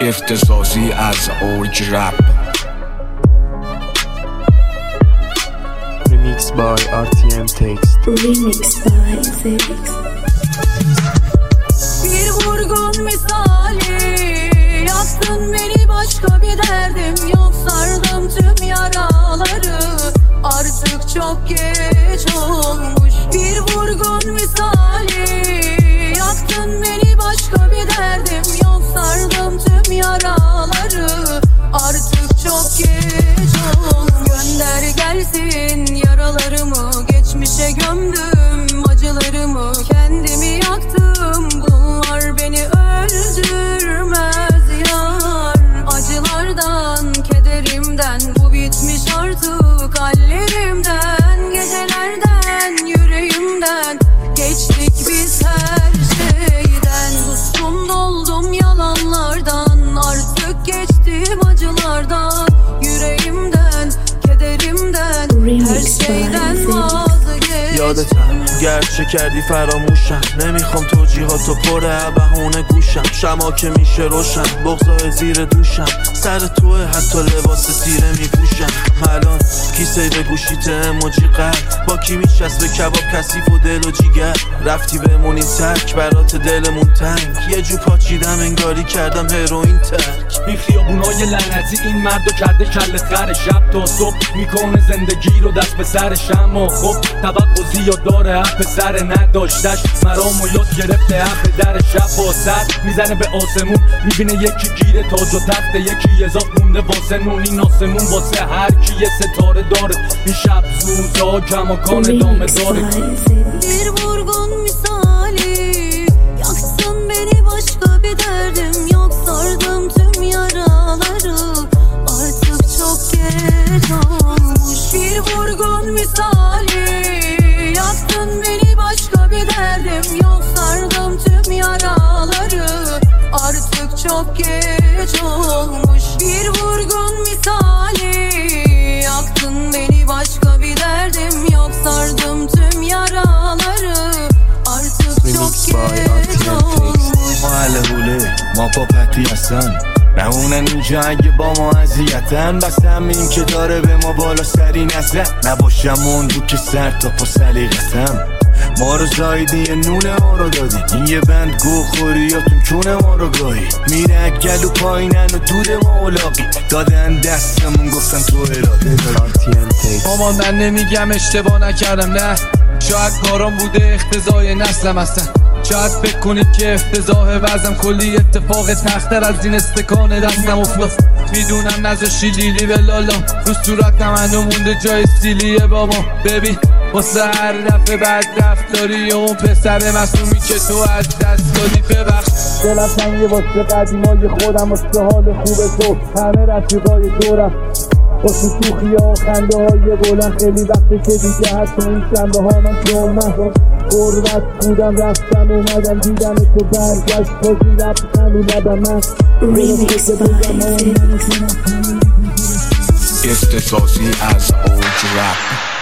اختصاصی از اوج رپ. Remix by RTM Text. Remix by Zedix. Bir vurgun misali yaktın beni, başka bir derdim yok, sardım tüm yaraları, artık çok geç olmuş. Bir vurgun misali yaktın beni, başka bir derdim yok, sardım tüm yaraları, artık çok geç olmuş. Gönder gelsin yaralarımı, geçmişe gömdüm acılarımı, kendimi yaktım, bunlar beni öldürmez yar. Acılardan, kederimden, bu bitmiş artık hallerimden, gecelerden, yüreğimden, geçtik biz her şeyden. Sustum doldum yalanlardan, artık geçtim acılardan, yüreğimden, kederimden, her şeyden vazgeçtim. یادتم گرچه کردی فراموشم، نمیخوام توجیهاتو پره بهونه گوشم، شما که میشه روشن بغضای زیر دوشم، سر توه حتی لباس تیره میپوشم. الان کیسه به گوشیت اموجی قلب، با کی میشست به کباب کثیف و دل و جیگر، رفتی بمونی ترک برات دلمون تنگ، یه جو پاچیدم انگاری کردم هروئین ترک. این خیابونای لعنتی این مردو کرده کل خر، شب تا صبح میکنه زندگی رو دست به سرش، اما خب توقع زیاد داره اپ سر نداشتش، مرامو یاد گرفته اپ در شب با سر میزنه به آسمون، میبینه یکی گیره تاج و تخت، یکی اضاف مونده واسه نون، این آسمون واسه هر کی یه ستاره داره، این شب سوزا کماکان ادامه داره. Bir vurgun misali yaktın beni, başka bir derdim yok, sardım tüm yaraları, artık çok geç olmuş. Bir vurgun misali yaktın beni, başka bir derdim yok, sardım tüm yaraları, artık çok geç olmuş. Bir vurgun misali yaktın beni, başka bir derdim yok, sardım tüm yaraları, artık çok geç olmuş. ما اهل حوله ما پاپتی هستن، نمونن اینجا اگه با ما اذیتن، بس همین که داره به ما بالا سری نزن، نباشم اون رو که سر تا پا سلیقتم، ما رو زایدی یه نونه ما رو دادی، این یه بند گو خوریاتون چونه ما رو گاهی، میره گلو پایینن و دود ما اولاقی، دادن دستمون گفتن تو اراده داری. مامان من نمیگم اشتباه نکردم، نه شاید کارام بوده اختزای نسلم هستن، شاید فکر کنید که افتضاح وزم، کلی اتفاق تختر از این استکان دستم افتاد، میدونم نذاشی لیلی به لالا، رو صورتم هنو مونده جای سیلیه بابا، ببین واسه هر دفعه بد رفتاری اون پسر معصومی که تو از دست دادی ببخش. دلم تنگه واسه قدیمای خودم، واسه حال خوب تو همه رفیقای دورم، واسه شوخی ها و خنده های بلند، خیلی وقته که دیگه حتی این شنبه ها من جمعه غربت بودم، رفتم اومدم دیدم تو برگشت، تازی رفتم و لبم من Remix by Zedix. اختصاصی از اوج رپ.